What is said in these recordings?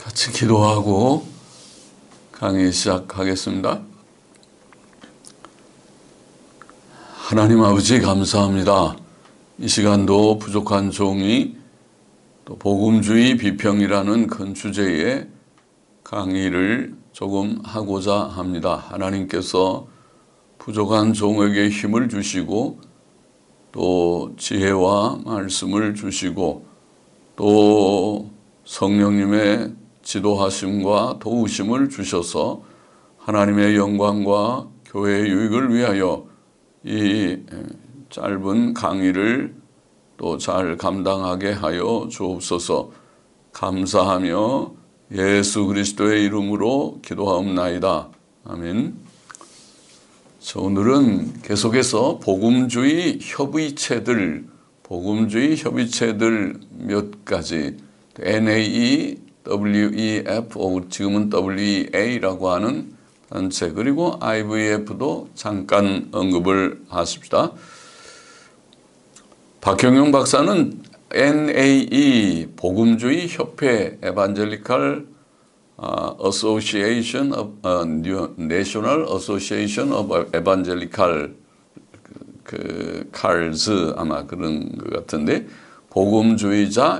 같이 기도하고 강의 시작하겠습니다. 하나님 아버지 감사합니다. 이 시간도 부족한 종이 또 복음주의 비평이라는 큰 주제의 강의를 조금 하고자 합니다. 하나님께서 부족한 종에게 힘을 주시고 또 지혜와 말씀을 주시고 또 성령님의 지도하심과 도우심을 주셔서 하나님의 영광과 교회의 유익을 위하여 이 짧은 강의를 또 잘 감당하게 하여 주옵소서. 감사하며 예수 그리스도의 이름으로 기도하옵나이다. 아멘. 오늘은 계속해서 복음주의 협의체들 몇 가지 NAE, WEF, 지금은 WEA라고 하는 단체, 그리고 IVF도 잠깐 언급을 하십시다. 박형용 박사는 NAE, 복음주의 협회, Evangelical Association of National Association of Evangelical CARS 아마 그런 것 같은데, 복음주의자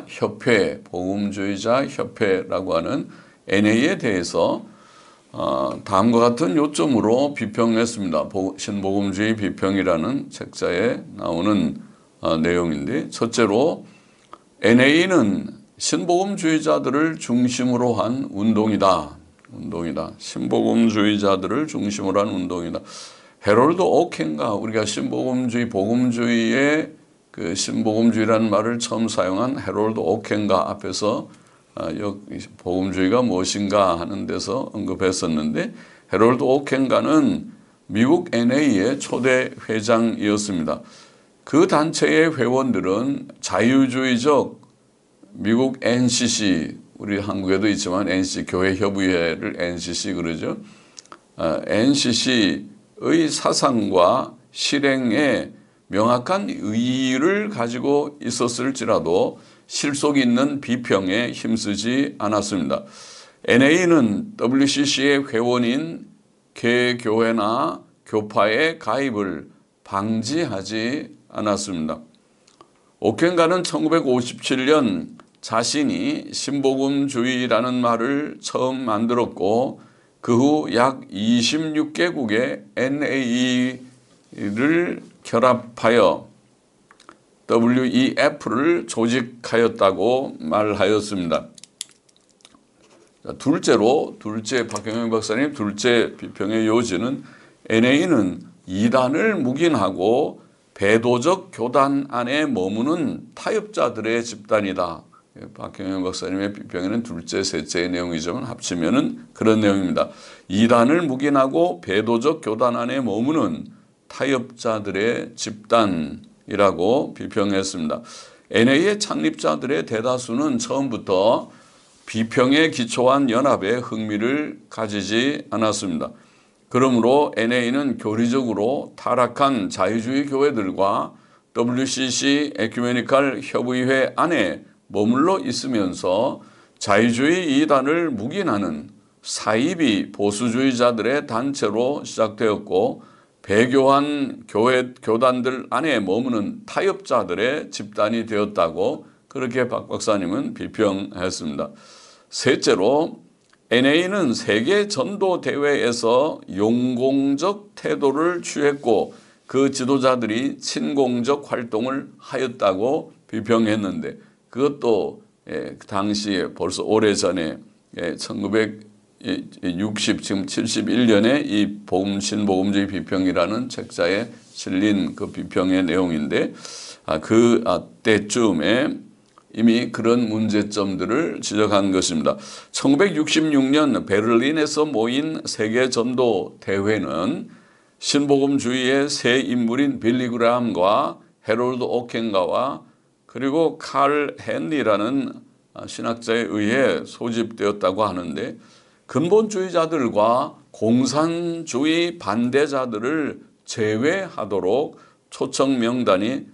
협회라고 하는 NA에 대해서 다음과 같은 요점으로 비평했습니다. 신복음주의 비평이라는 책자에 나오는 내용인데, 첫째로 NA는 신복음주의자들을 중심으로 한 운동이다. 신복음주의자들을 중심으로 한 운동이다. 헤롤드 오켄가, 우리가 복음주의의 그 신복음주의라는 말을 처음 사용한 헤롤드 오켄가 앞에서 복음주의가 무엇인가 하는 데서 언급했었는데, 헤롤드 오켄가는 미국 NA의 초대 회장이었습니다. 그 단체의 회원들은 자유주의적 미국 NCC, 우리 한국에도 있지만 NCC, 교회협의회를 NCC 그러죠. NCC의 사상과 실행에 명확한 의의를 가지고 있었을지라도 실속 있는 비평에 힘쓰지 않았습니다. NA는 WCC의 회원인 개교회나 교파의 가입을 방지하지 않았습니다. 오켄가는 1957년 자신이 신복음주의라는 말을 처음 만들었고, 그 후 약 26개국의 NA를 결합하여 WEF를 조직하였다고 말하였습니다. 둘째 박형용 박사님 둘째 비평의 요지는 NA는 이단을 묵인하고 배도적 교단 안에 머무는 타협자들의 집단이다. 박형용 박사님의 비평에는 둘째, 셋째의 내용이지만 합치면은 그런 내용입니다. 이단을 묵인하고 배도적 교단 안에 머무는 타협자들의 집단이라고 비평했습니다. NA의 창립자들의 대다수는 처음부터 비평에 기초한 연합에 흥미를 가지지 않았습니다. 그러므로 NA는 교리적으로 타락한 자유주의 교회들과 WCC 에큐메니칼 협의회 안에 머물러 있으면서 자유주의 이단을 묵인하는 사이비 보수주의자들의 단체로 시작되었고, 배교한 교단들 안에 머무는 타협자들의 집단이 되었다고 그렇게 박 박사님은 비평했습니다. 셋째로 NA는 세계 전도 대회에서 용공적 태도를 취했고, 그 지도자들이 친공적 활동을 하였다고 비평했는데, 그것도 당시에 벌써 오래전에 1960 지금 71년에 이 신복음주의 비평이라는 책자에 실린 그 비평의 내용인데, 그 때쯤에 이미 그런 문제점들을 지적한 것입니다. 1966년 베를린에서 모인 세계전도 대회는 신복음주의의 새 인물인 빌리 그라함과 헤롤드 오켄가와 그리고 칼 헨리라는 신학자에 의해 소집되었다고 하는데, 근본주의자들과 공산주의 반대자들을 제외하도록 초청 명단이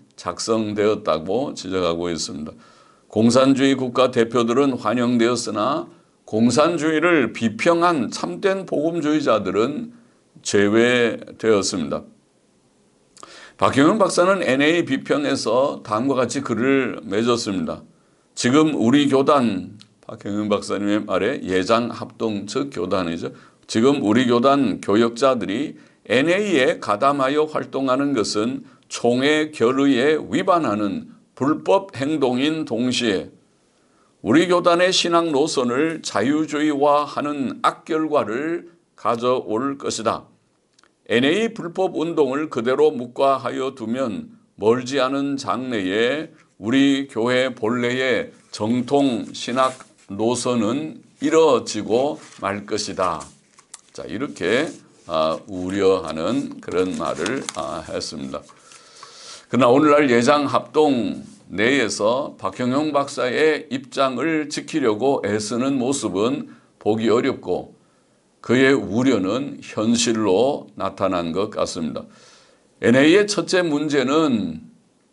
작성되었다고 지적하고 있습니다. 공산주의 국가 대표들은 환영되었으나 공산주의를 비평한 참된 복음주의자들은 제외되었습니다. 박형영 박사는 NA 비평에서 다음과 같이 글을 맺었습니다. 지금 우리 교단, 박형영 박사님의 말에 예장합동 즉 교단이죠. 지금 우리 교단 교역자들이 NA에 가담하여 활동하는 것은 총회 결의에 위반하는 불법 행동인 동시에 우리 교단의 신앙 노선을 자유주의화하는 악결과를 가져올 것이다. NA 불법 운동을 그대로 묵과하여 두면 멀지 않은 장래에 우리 교회 본래의 정통 신학 노선은 이뤄지고 말 것이다. 자, 이렇게 우려하는 그런 말을 했습니다. 그러나 오늘날 예장합동 내에서 박형영 박사의 입장을 지키려고 애쓰는 모습은 보기 어렵고 그의 우려는 현실로 나타난 것 같습니다. NA의 첫째 문제는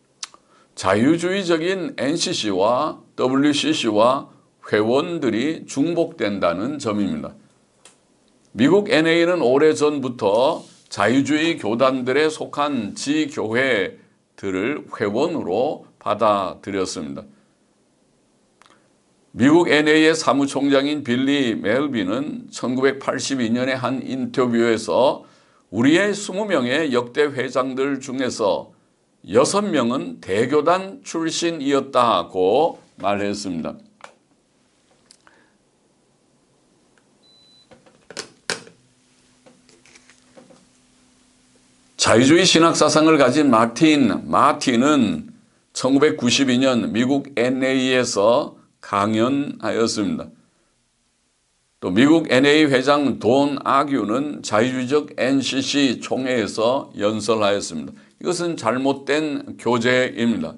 자유주의적인 NCC와 WCC와 회원들이 중복된다는 점입니다. 미국 NA는 오래전부터 자유주의 교단들에 속한 지교회들을 회원으로 받아들였습니다. 미국 NA의 사무총장인 빌리 멜빈은 1982년에 한 인터뷰에서 우리의 20명의 역대 회장들 중에서 6명은 대교단 출신이었다고 말했습니다. 자유주의 신학 사상을 가진 마틴은 1992년 미국 NA에서 강연하였습니다. 또 미국 NA 회장 돈 아규는 자유주의적 NCC 총회에서 연설하였습니다. 이것은 잘못된 교제입니다.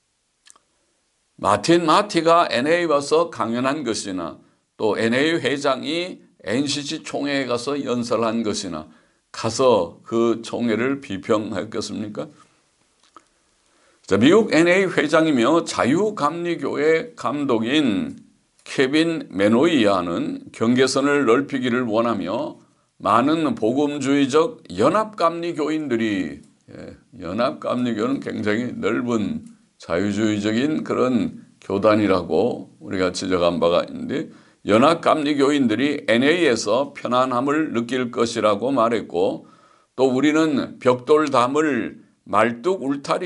마티가 NA에 와서 강연한 것이나 또 NA 회장이 NCC 총회에 가서 연설한 것이나 가서 그 총회를 비평했겠습니까? 자, 미국 NA 회장이며 자유감리교회 감독인 케빈 메노이아는 경계선을 넓히기를 원하며 많은 복음주의적 연합감리교인들이 연합감리교는 굉장히 넓은 자유주의적인 그런 교단이라고 우리가 지적한 바가 있는데 연합감리교인들이 NA에서 편안함을 느낄 것이라고 말했고 또 우리는 벽돌담을 말뚝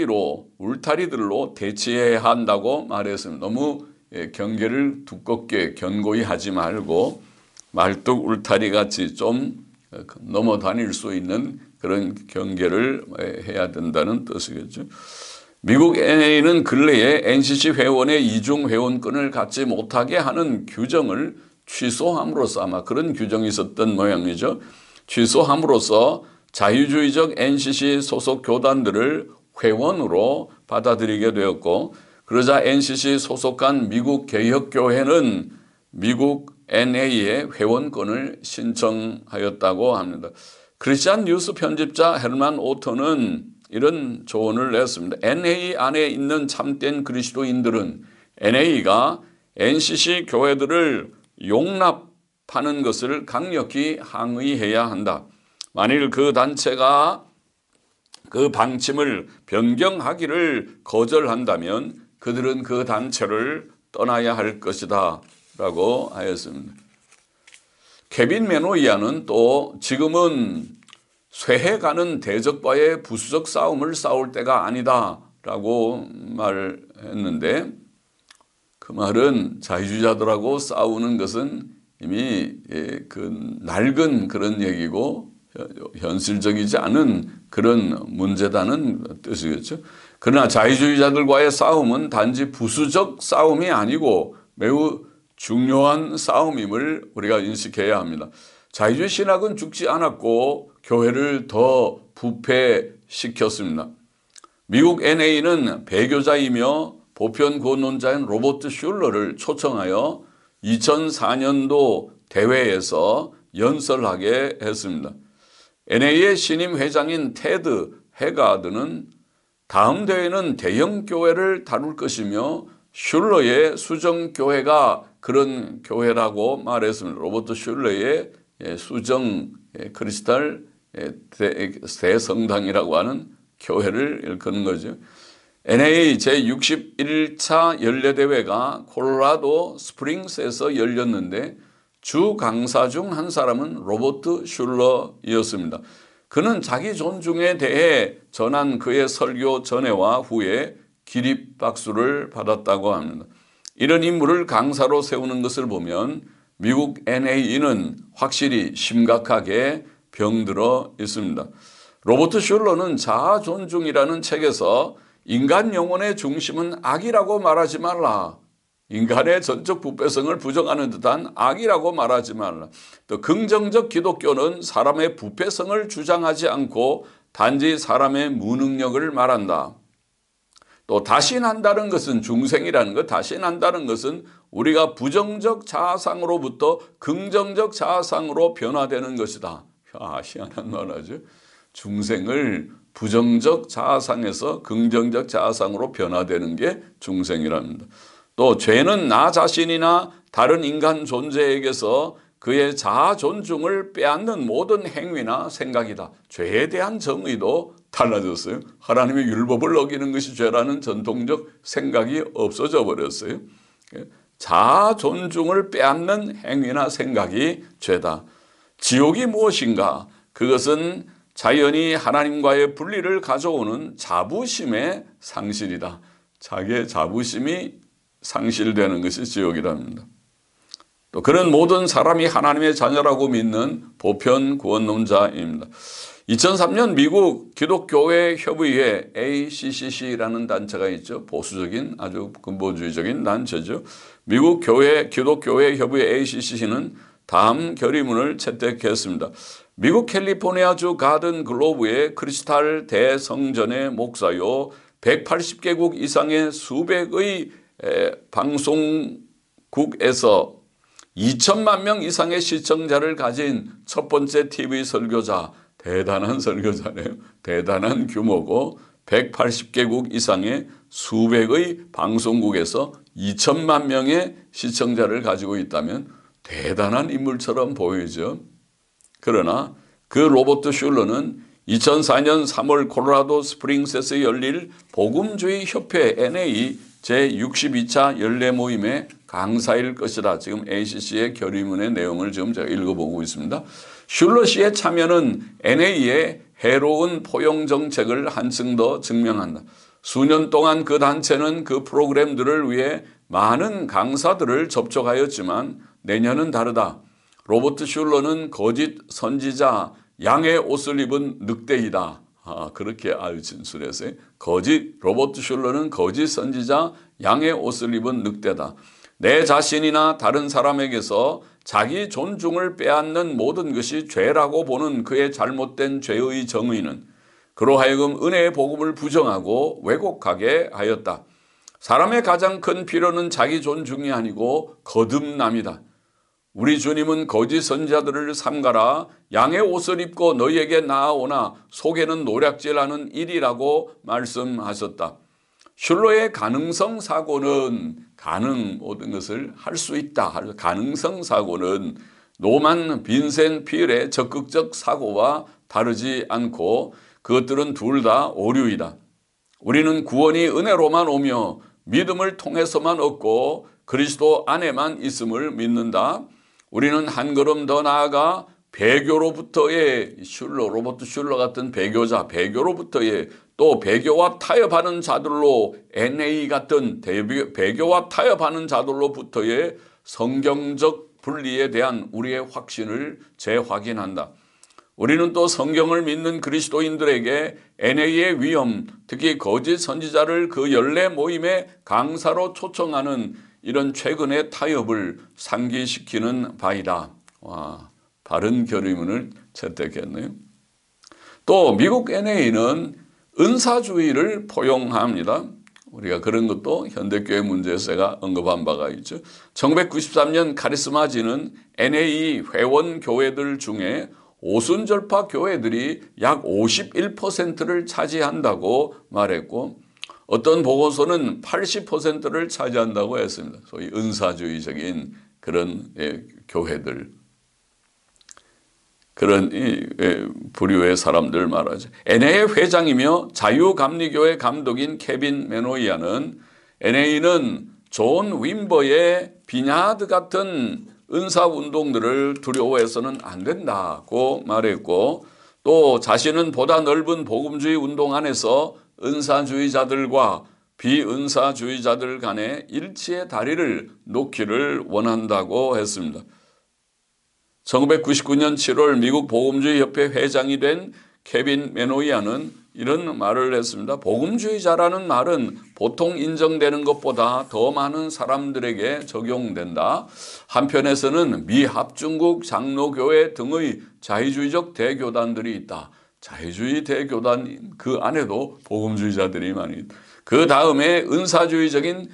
울타리들로 대치해야 한다고 말했습니다. 너무 경계를 두껍게 견고히 하지 말고 말뚝 울타리 같이 좀 넘어 다닐 수 있는 그런 경계를 해야 된다는 뜻이겠죠. 미국 NA는 근래에 NCC 회원의 이중 회원권을 갖지 못하게 하는 규정을 취소함으로써 아마 그런 규정이 있었던 모양이죠. 취소함으로써 자유주의적 NCC 소속 교단들을 회원으로 받아들이게 되었고 그러자 NCC 소속한 미국 개혁교회는 미국 NA의 회원권을 신청하였다고 합니다. 크리스찬 뉴스 편집자 헤르만 오터는 이런 조언을 냈습니다. NA 안에 있는 참된 그리스도인들은 NA가 NCC 교회들을 용납하는 것을 강력히 항의해야 한다. 만일 그 단체가 그 방침을 변경하기를 거절한다면 그들은 그 단체를 떠나야 할 것이다 라고 하였습니다. 케빈 메노이아는 또 지금은 쇠해가는 대적과의 부수적 싸움을 싸울 때가 아니다 라고 말했는데 그 말은 자유주의자들하고 싸우는 것은 이미 그 낡은 그런 얘기고 현실적이지 않은 그런 문제다는 뜻이겠죠. 그러나 자유주의자들과의 싸움은 단지 부수적 싸움이 아니고 매우 중요한 싸움임을 우리가 인식해야 합니다. 자유주의 신학은 죽지 않았고 교회를 더 부패시켰습니다. 미국 NA는 배교자이며 보편구원론자인 로버트 슐러를 초청하여 2004년도 대회에서 연설하게 했습니다. NA의 신임 회장인 테드 해가드는 다음 대회는 대형 교회를 다룰 것이며 슐러의 수정교회가 그런 교회라고 말했습니다. 로버트 슐러의 수정 크리스탈 대성당이라고 하는 교회를 일컫는 거죠. NA 제61차 연례대회가 콜로라도 스프링스에서 열렸는데 주 강사 중 한 사람은 로버트 슐러이었습니다. 그는 자기 존중에 대해 전한 그의 설교 전에와 후에 기립박수를 받았다고 합니다. 이런 인물을 강사로 세우는 것을 보면 미국 NA는 확실히 심각하게 병들어 있습니다. 로버트 슐러는 자아 존중이라는 책에서 인간 영혼의 중심은 악이라고 말하지 말라. 인간의 전적 부패성을 부정하는 듯한 악이라고 말하지 말라. 또 긍정적 기독교는 사람의 부패성을 주장하지 않고 단지 사람의 무능력을 말한다. 또 다시 난다는 것은 중생이라는 것, 다시 난다는 것은 우리가 부정적 자아상으로부터 긍정적 자아상으로 변화되는 것이다. 희한한 말하죠. 중생을 부정적 자아상에서 긍정적 자아상으로 변화되는 게 중생이랍니다. 또 죄는 나 자신이나 다른 인간 존재에게서 그의 자아 존중을 빼앗는 모든 행위나 생각이다. 죄에 대한 정의도 달라졌어요. 하나님의 율법을 어기는 것이 죄라는 전통적 생각이 없어져 버렸어요. 자아 존중을 빼앗는 행위나 생각이 죄다. 지옥이 무엇인가? 그것은 자연히 하나님과의 분리를 가져오는 자부심의 상실이다. 자기의 자부심이 상실되는 것이 지옥이랍니다. 또 그런 모든 사람이 하나님의 자녀라고 믿는 보편 구원론자입니다. 2003년 미국 기독교회 협의회 ACCC라는 단체가 있죠. 보수적인 아주 근본주의적인 단체죠. 미국 기독교회 협의회 ACCC는 다음 결의문을 채택했습니다. 미국 캘리포니아주 가든 글로브의 크리스탈 대성전의 목사요 180개국 이상의 수백의 방송국에서 2천만 명 이상의 시청자를 가진 첫 번째 TV 설교자, 대단한 설교자네요. 대단한 규모고 180개국 이상의 수백의 방송국에서 2천만 명의 시청자를 가지고 있다면 대단한 인물처럼 보이죠. 그러나 그 로버트 슐러는 2004년 3월 콜로라도 스프링스에서 열릴 복음주의 협회 NA 제62차 연례 모임의 강사일 것이다. 지금 ACC의 결의문의 내용을 지금 제가 읽어보고 있습니다. 슐러 씨의 참여는 NA의 해로운 포용 정책을 한층 더 증명한다. 수년 동안 그 단체는 그 프로그램들을 위해 많은 강사들을 접촉하였지만 내년은 다르다. 로버트 슐러는 거짓 선지자, 양의 옷을 입은 늑대이다. 그렇게 아주 진술했어요. 로버트 슐러는 거짓 선지자, 양의 옷을 입은 늑대다. 내 자신이나 다른 사람에게서 자기 존중을 빼앗는 모든 것이 죄라고 보는 그의 잘못된 죄의 정의는 그로 하여금 은혜의 복음을 부정하고 왜곡하게 하였다. 사람의 가장 큰 필요는 자기 존중이 아니고 거듭남이다. 우리 주님은 거짓 선지자들을 삼가라 양의 옷을 입고 너희에게 나아오나 속에는 노략질하는 일이라고 말씀하셨다. 슐러의 가능성 사고는 모든 것을 할 수 있다. 가능성 사고는 노만 빈센 필의 적극적 사고와 다르지 않고 그것들은 둘 다 오류이다. 우리는 구원이 은혜로만 오며 믿음을 통해서만 얻고 그리스도 안에만 있음을 믿는다. 우리는 한 걸음 더 나아가 배교로부터의 로버트 슐러 같은 배교로부터의 또 배교와 타협하는 자들로 NA 같은 배교와 타협하는 자들로부터의 성경적 분리에 대한 우리의 확신을 재확인한다. 우리는 또 성경을 믿는 그리스도인들에게 NA의 위험, 특히 거짓 선지자를 그 연례 모임의 강사로 초청하는 이런 최근의 타협을 상기시키는 바이다. 바른 결의문을 채택했네요. 또 미국 NA는 은사주의를 포용합니다. 우리가 그런 것도 현대교회 문제에서 제가 언급한 바가 있죠. 1993년 카리스마지는 NA 회원 교회들 중에 오순절파 교회들이 약 51%를 차지한다고 말했고 어떤 보고서는 80%를 차지한다고 했습니다. 소위 은사주의적인 그런 교회들, 그런 부류의 사람들 말하죠. NA의 회장이며 자유감리교회 감독인 케빈 메노이아는 NA는 존 윈버의 비냐드 같은 은사운동들을 두려워해서는 안 된다고 말했고, 또 자신은 보다 넓은 복음주의 운동 안에서 은사주의자들과 비은사주의자들 간의 일치의 다리를 놓기를 원한다고 했습니다. 1999년 7월 미국 복음주의협회 회장이 된 케빈 메노이아는 이런 말을 했습니다. 복음주의자라는 말은 보통 인정되는 것보다 더 많은 사람들에게 적용된다. 한편에서는 미합중국 장로교회 등의 자유주의적 대교단들이 있다. 자유주의 대교단 그 안에도 복음주의자들이 많이 있다. 그 다음에 은사주의적인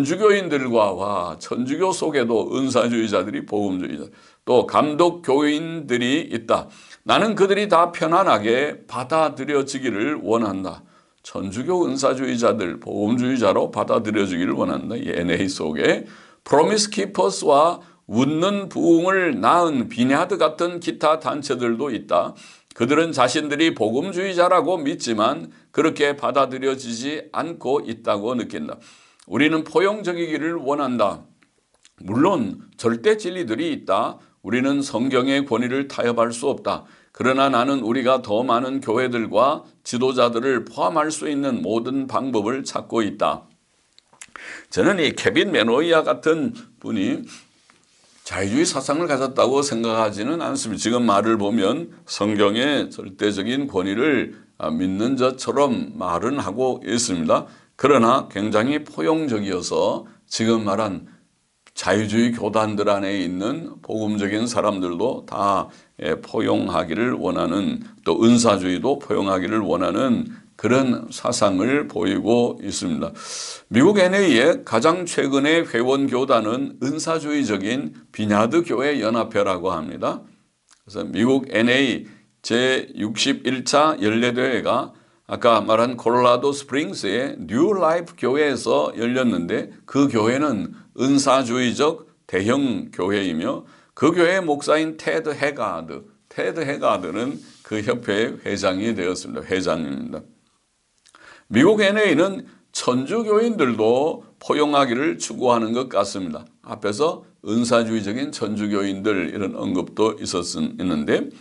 천주교인들과 천주교 속에도 은사주의자들이 복음주의자, 또 감독교인들이 있다. 나는 그들이 다 편안하게 받아들여지기를 원한다. 천주교 은사주의자들, 복음주의자로 받아들여지기를 원한다. 이 NA 속에 프로미스 키퍼스와 웃는 부흥을 낳은 비냐드 같은 기타 단체들도 있다. 그들은 자신들이 복음주의자라고 믿지만 그렇게 받아들여지지 않고 있다고 느낀다. 우리는 포용적이기를 원한다. 물론 절대 진리들이 있다. 우리는 성경의 권위를 타협할 수 없다. 그러나 나는 우리가 더 많은 교회들과 지도자들을 포함할 수 있는 모든 방법을 찾고 있다. 저는 이 케빈 메노이아 같은 분이 자유주의 사상을 가졌다고 생각하지는 않습니다. 지금 말을 보면 성경의 절대적인 권위를 믿는 것처럼 말은 하고 있습니다. 그러나 굉장히 포용적이어서 지금 말한 자유주의 교단들 안에 있는 복음적인 사람들도 다 포용하기를 원하는, 또 은사주의도 포용하기를 원하는 그런 사상을 보이고 있습니다. 미국 NA의 가장 최근의 회원 교단은 은사주의적인 비냐드 교회 연합회라고 합니다. 그래서 미국 NA 제61차 연례대회가 아까 말한 콜로라도 스프링스의 뉴 라이프 교회에서 열렸는데, 그 교회는 은사주의적 대형 교회이며 그 교회의 목사인 테드 헤가드는 그 협회의 회장이 되었습니다. 회장입니다. 미국 NA는 천주교인들도 포용하기를 추구하는 것 같습니다. 앞에서 은사주의적인 천주교인들 이런 언급도 있는데,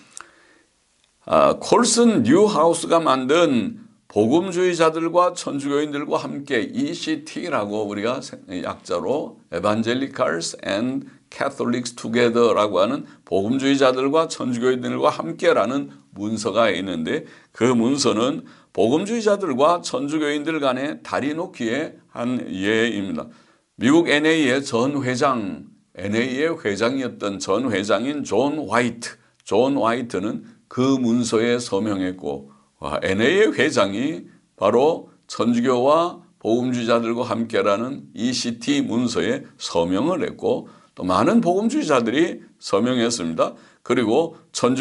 콜슨 뉴하우스가 만든 복음주의자들과 천주교인들과 함께 ECT라고 우리가 약자로 Evangelicals and Catholics Together라고 하는 복음주의자들과 천주교인들과 함께라는 문서가 있는데, 그 문서는 복음주의자들과 천주교인들 간의 다리 놓기의 한 예입니다. 미국 NA의 전 회장, NA의 회장이었던 전 회장인 존 화이트는 그 문서에 서명했고, NA의 회장이 바로 천주교와 복음주의자들과 함께라는 ECT 문서에 서명을 했고, 또 많은 복음주의자들이 서명했습니다. 그리고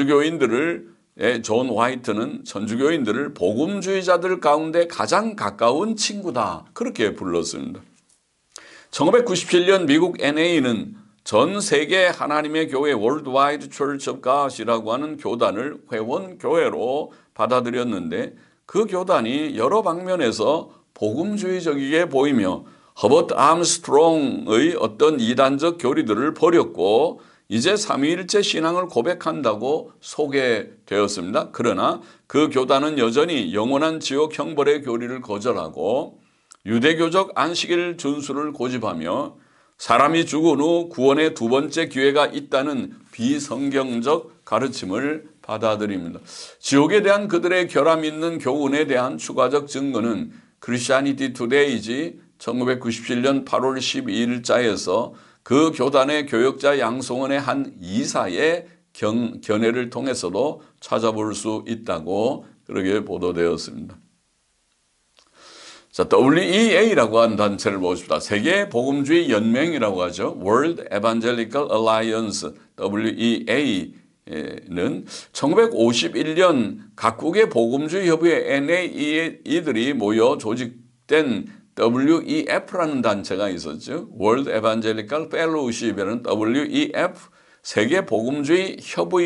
존 화이트는 천주교인들을 복음주의자들 가운데 가장 가까운 친구다, 그렇게 불렀습니다. 1997년 미국 NA는 전 세계 하나님의 교회 Worldwide Church of God이라고 하는 교단을 회원교회로 받아들였는데, 그 교단이 여러 방면에서 복음주의적이게 보이며 허버트 암스트롱의 어떤 이단적 교리들을 버렸고 이제 삼위일체 신앙을 고백한다고 소개되었습니다. 그러나 그 교단은 여전히 영원한 지옥 형벌의 교리를 거절하고 유대교적 안식일 준수를 고집하며 사람이 죽은 후 구원의 두 번째 기회가 있다는 비성경적 가르침을 받아들입니다. 지옥에 대한 그들의 결함 있는 교훈에 대한 추가적 증거는 크리스티애니티 투데이지 1997년 8월 12일자에서 그 교단의 교역자 양송원의 한 이사의 견해를 통해서도 찾아볼 수 있다고 그렇게 보도되었습니다. 자, WEA라고 하는 단체를 보십시다. 세계 복음주의 연맹이라고 하죠. World Evangelical Alliance, WEA는 1951년 각국의 복음주의 협의회 NAE들이 모여 가입된 WEF라는 단체가 있었죠. World Evangelical Fellowship이라는 WEF 세계 복음주의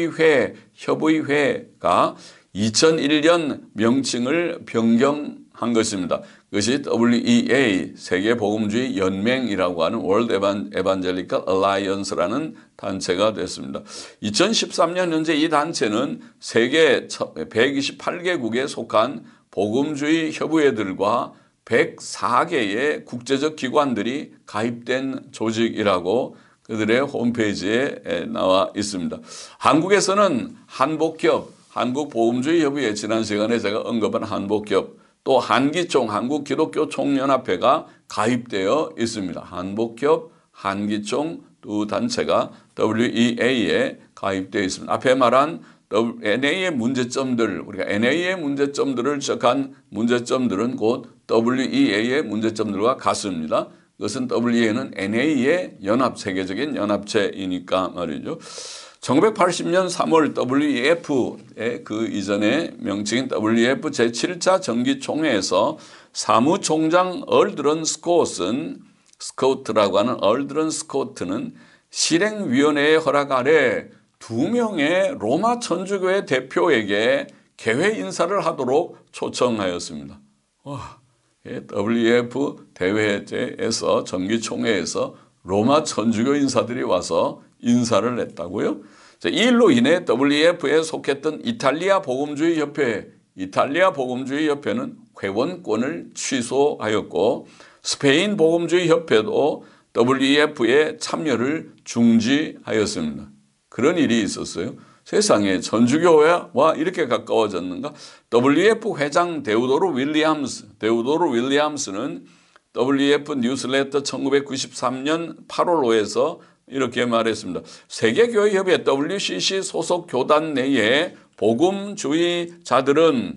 협의회가 2001년 명칭을 변경한 것입니다. 그것이 WEA 세계 복음주의 연맹이라고 하는 World Evangelical Alliance라는 단체가 됐습니다. 2013년 현재 이 단체는 세계 128개국에 속한 복음주의 협의회들과 104개의 국제적 기관들이 가입된 조직이라고 그들의 홈페이지에 나와 있습니다. 한국에서는 한복협, 한국복음주의협의회 지난 시간에 제가 언급한 한복협, 또 한기총, 한국기독교총연합회가 가입되어 있습니다. 한복협, 한기총 두 단체가 WEA에 가입되어 있습니다. 앞에 말한 NA의 문제점들, 우리가 NA의 문제점들을 지적한 문제점들은 곧 WEA의 문제점들과 같습니다. 그것은 WEA는 NA의 세계적인 연합체이니까 말이죠. 1980년 3월 WEF의 그 이전의 명칭인 WEF 제7차 정기총회에서 사무총장 얼드런 스코트라고 하는 얼드런 스코트는 실행위원회의 허락 아래 2명의 로마 천주교회 대표에게 개회 인사를 하도록 초청하였습니다. WEF 대회에서 정기총회에서 로마 천주교 인사들이 와서 인사를 했다고요? 이 일로 인해 WEF에 속했던 이탈리아 복음주의 협회는 회원권을 취소하였고 스페인 복음주의 협회도 WEF의 참여를 중지하였습니다. 그런 일이 있었어요. 세상에 천주교와 이렇게 가까워졌는가? WEF 회장 데우도로 윌리엄스는 WEF 뉴스레터 1993년 8월호에서 이렇게 말했습니다. 세계교회협회 WCC 소속 교단 내에 복음주의자들은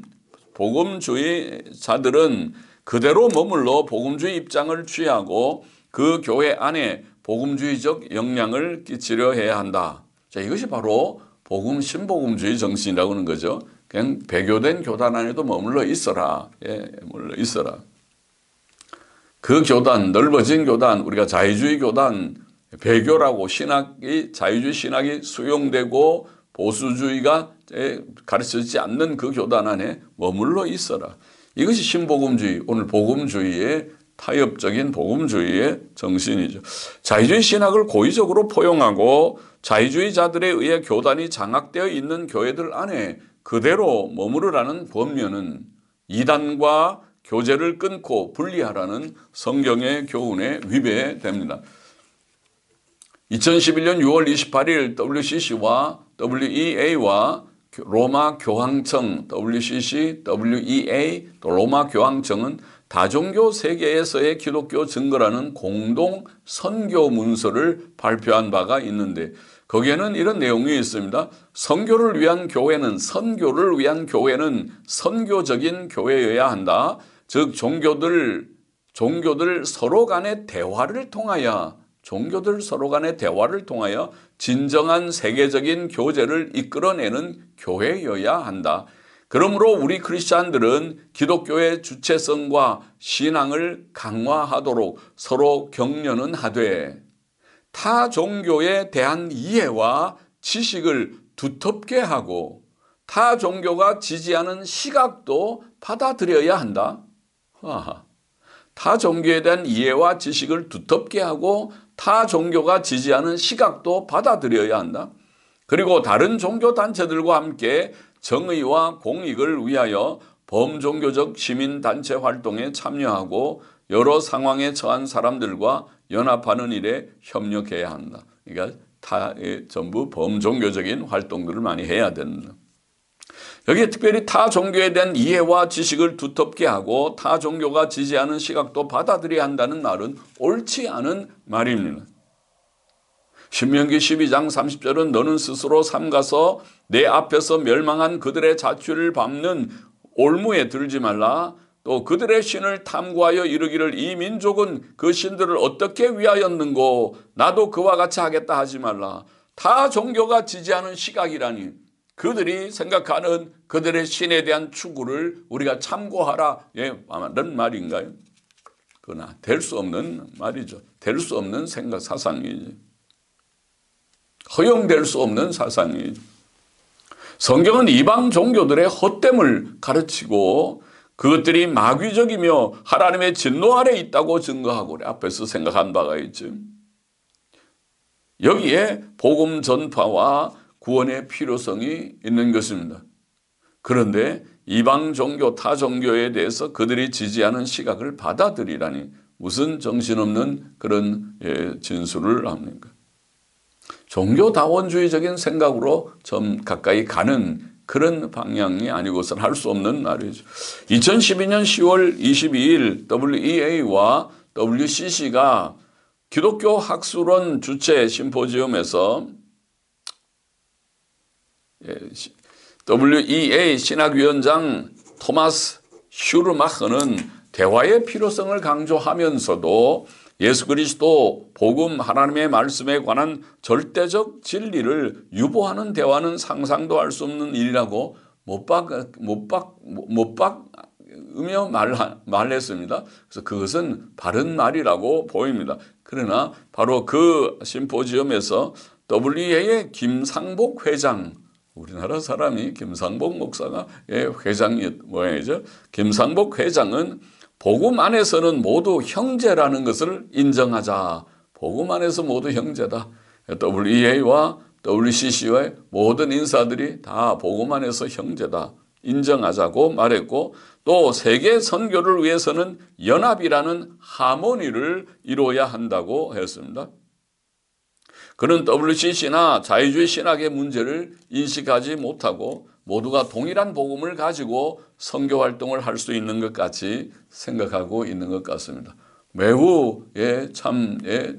그대로 머물러 복음주의 입장을 취하고 그 교회 안에 복음주의적 영향을 끼치려 해야 한다. 자, 이것이 바로 신복음주의 정신이라고 하는 거죠. 그냥 배교된 교단 안에도 머물러 있어라. 머물러 있어라. 그 교단, 넓어진 교단, 우리가 자유주의 교단, 배교라고 자유주의 신학이 수용되고 보수주의가 가르쳐지지 않는 그 교단 안에 머물러 있어라. 이것이 신복음주의, 오늘 복음주의의 타협적인 복음주의의 정신이죠. 자유주의 신학을 고의적으로 포용하고 자유주의자들에 의해 교단이 장악되어 있는 교회들 안에 그대로 머무르라는 법면은 이단과 교제를 끊고 분리하라는 성경의 교훈에 위배됩니다. 2011년 6월 28일 WCC와 WEA와 로마 교황청, WCC, WEA, 또 로마 교황청은 다종교 세계에서의 기독교 증거라는 공동 선교 문서를 발표한 바가 있는데 거기에는 이런 내용이 있습니다. 선교를 위한 교회는 선교적인 교회여야 한다. 즉 종교들 서로 간의 대화를 통하여 진정한 세계적인 교제를 이끌어내는 교회여야 한다. 그러므로 우리 크리스찬들은 기독교의 주체성과 신앙을 강화하도록 서로 격려는 하되 타 종교에 대한 이해와 지식을 두텁게 하고 타 종교가 지지하는 시각도 받아들여야 한다. 타 종교에 대한 이해와 지식을 두텁게 하고 타 종교가 지지하는 시각도 받아들여야 한다. 그리고 다른 종교 단체들과 함께 정의와 공익을 위하여 범종교적 시민단체 활동에 참여하고 여러 상황에 처한 사람들과 연합하는 일에 협력해야 한다. 그러니까 전부 범종교적인 활동들을 많이 해야 된다. 여기에 특별히 타 종교에 대한 이해와 지식을 두텁게 하고 타 종교가 지지하는 시각도 받아들여야 한다는 말은 옳지 않은 말입니다. 신명기 12장 30절은 너는 스스로 삼가서 내 앞에서 멸망한 그들의 자취를 밟는 올무에 들지 말라. 또 그들의 신을 탐구하여 이르기를 이 민족은 그 신들을 어떻게 위하였는고 나도 그와 같이 하겠다 하지 말라. 타 종교가 지지하는 시각이라니 그들이 생각하는 그들의 신에 대한 추구를 우리가 참고하라. 이런 말인가요? 그러나 될 수 없는 말이죠. 될 수 없는 생각, 사상이죠. 허용될 수 없는 사상이죠. 성경은 이방 종교들의 헛됨을 가르치고 그것들이 마귀적이며 하나님의 진노 아래 있다고 증거하고 우리 앞에서 생각한 바가 있죠. 여기에 복음 전파와 구원의 필요성이 있는 것입니다. 그런데 이방 종교, 타 종교에 대해서 그들이 지지하는 시각을 받아들이라니 무슨 정신없는 그런 진술을 합니까? 종교다원주의적인 생각으로 좀 가까이 가는 그런 방향이 아니고서는 할 수 없는 말이죠. 2012년 10월 22일 WEA와 WCC가 기독교 학술원 주최 심포지엄에서 WEA 신학위원장 토마스 슈르마흐는 대화의 필요성을 강조하면서도 예수 그리스도 복음 하나님의 말씀에 관한 절대적 진리를 유보하는 대화는 상상도 할 수 없는 일이라고 못 박으며 말했습니다. 그래서 그것은 바른 말이라고 보입니다. 그러나 바로 그 심포지엄에서 WEA의 김상복 회장, 우리나라 사람이 김상복 목사가 회장이 모양이죠. 김상복 회장은 복음 안에서는 모두 형제라는 것을 인정하자. 복음 안에서 모두 형제다. WEA와 WCC와의 모든 인사들이 다 복음 안에서 형제다. 인정하자고 말했고 또 세계 선교를 위해서는 연합이라는 하모니를 이루어야 한다고 했습니다. 그는 WCC나 자유주의 신학의 문제를 인식하지 못하고 모두가 동일한 복음을 가지고 선교 활동을 할 수 있는 것 같이 생각하고 있는 것 같습니다. 매우 참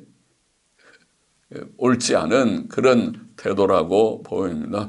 옳지 않은 그런 태도라고 보입니다.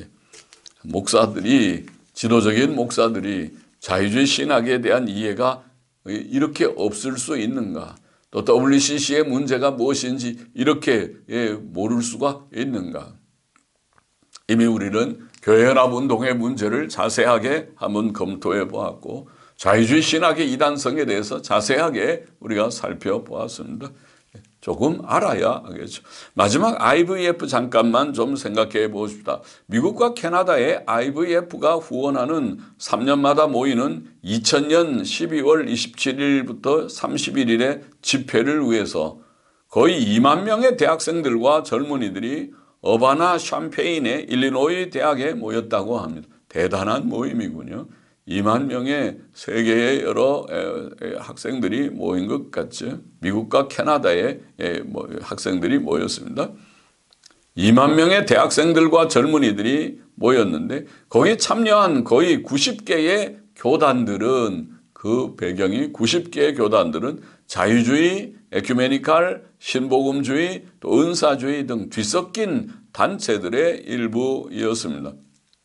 목사들이, 지도적인 목사들이 자유주의 신학에 대한 이해가 이렇게 없을 수 있는가? 또 WCC의 문제가 무엇인지 이렇게 모를 수가 있는가? 이미 우리는 교회연합운동의 문제를 자세하게 한번 검토해 보았고 자유주의 신학의 이단성에 대해서 자세하게 우리가 살펴보았습니다. 조금 알아야 하겠죠. 마지막 IVF 잠깐만 좀 생각해 보십시다. 미국과 캐나다의 IVF가 후원하는 3년마다 모이는 2000년 12월 27일부터 31일의 집회를 위해서 거의 2만 명의 대학생들과 젊은이들이 어바나 샴페인의 일리노이 대학에 모였다고 합니다. 대단한 모임이군요. 2만 명의 세계의 여러 학생들이 모인 것 같죠. 미국과 캐나다의 학생들이 모였습니다. 2만 명의 대학생들과 젊은이들이 모였는데 거기 참여한 거의 90개의 교단들은 그 배경이 90개의 교단들은 자유주의, 에큐메니칼, 신복음주의, 또 은사주의 등 뒤섞인 단체들의 일부였습니다.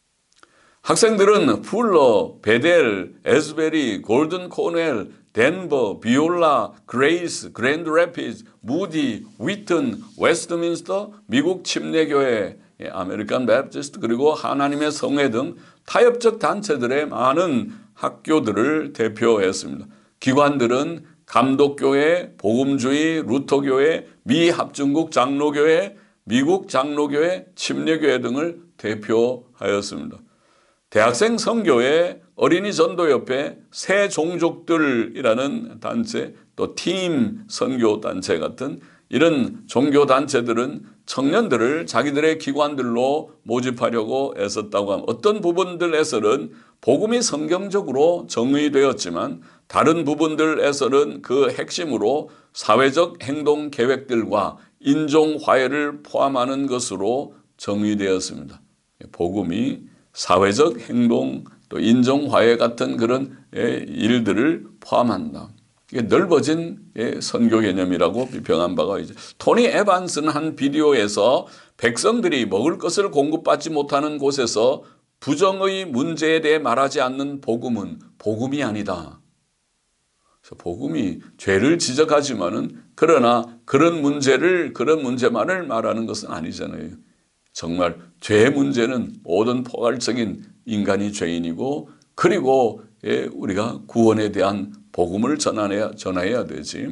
학생들은 풀러, 베델, 에스베리, 골든 코넬, 덴버, 비올라, 그레이스, 그랜드 래피드, 무디, 위튼, 웨스트민스터, 미국 침례교회, 아메리칸 베프티스트 그리고 하나님의 성회 등 타협적 단체들의 많은 학교들을 대표했습니다. 기관들은 감독교회, 복음주의, 루터교회, 미합중국 장로교회, 미국 장로교회, 침례교회 등을 대표하였습니다. 대학생 선교회, 어린이 전도협회, 새 종족들이라는 단체, 또 팀 선교 단체 같은 이런 종교 단체들은 청년들을 자기들의 기관들로 모집하려고 애썼다고 합니다. 어떤 부분들에서는 복음이 성경적으로 정의되었지만 다른 부분들에서는 그 핵심으로 사회적 행동 계획들과 인종 화해를 포함하는 것으로 정의되었습니다. 복음이 사회적 행동 또 인종 화해 같은 그런 일들을 포함한다. 이게 넓어진 선교 개념이라고 비평한 바가 있죠. 토니 에반스는 한 비디오에서 백성들이 먹을 것을 공급받지 못하는 곳에서 부정의 문제에 대해 말하지 않는 복음은 복음이 아니다. 그래서 복음이 죄를 지적하지만은 그러나 그런 문제만을 말하는 것은 아니잖아요. 정말 죄의 문제는 모든 포괄적인 인간이 죄인이고 그리고 우리가 구원에 대한 복음을 전해야 되지.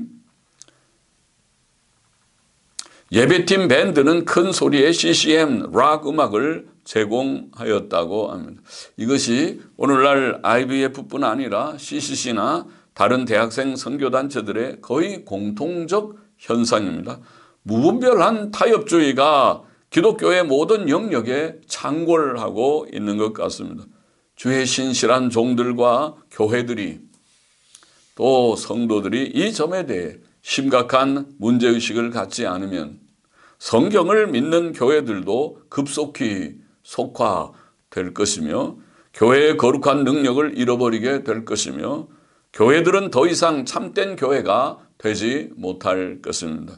예배팀 밴드는 큰 소리의 CCM 락 음악을 제공하였다고 합니다. 이것이 오늘날 IBF뿐 아니라 CCC나 다른 대학생 선교단체들의 거의 공통적 현상입니다. 무분별한 타협주의가 기독교의 모든 영역에 창궐하고 있는 것 같습니다. 주의 신실한 종들과 교회들이 또 성도들이 이 점에 대해 심각한 문제의식을 갖지 않으면 성경을 믿는 교회들도 급속히 속화될 것이며 교회의 거룩한 능력을 잃어버리게 될 것이며 교회들은 더 이상 참된 교회가 되지 못할 것입니다.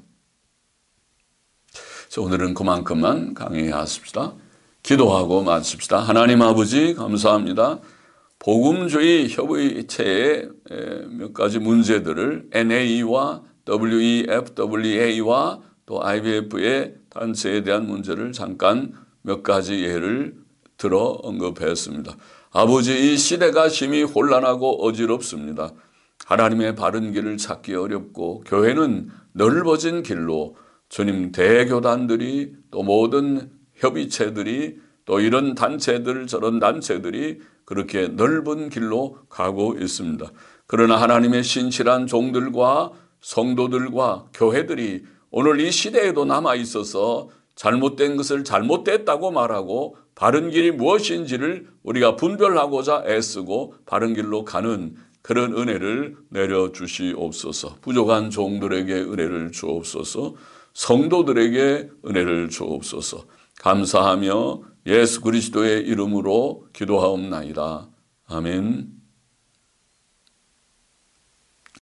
오늘은 그만큼만 강의하십시다. 기도하고 마칩시다. 하나님 아버지 감사합니다. 복음주의 협의체의 몇 가지 문제들을 NA와 WEFWA와 또 IBF의 단체에 대한 문제를 잠깐 몇 가지 예를 들어 언급했습니다. 아버지, 이 시대가 심히 혼란하고 어지럽습니다. 하나님의 바른 길을 찾기 어렵고 교회는 넓어진 길로 주님 대교단들이 또 모든 협의체들이 또 이런 단체들 저런 단체들이 그렇게 넓은 길로 가고 있습니다. 그러나 하나님의 신실한 종들과 성도들과 교회들이 오늘 이 시대에도 남아 있어서 잘못된 것을 잘못됐다고 말하고 바른 길이 무엇인지를 우리가 분별하고자 애쓰고 바른 길로 가는 그런 은혜를 내려주시옵소서. 부족한 종들에게 은혜를 주옵소서. 성도들에게 은혜를 주옵소서. 감사하며 예수 그리스도의 이름으로 기도하옵나이다. 아멘.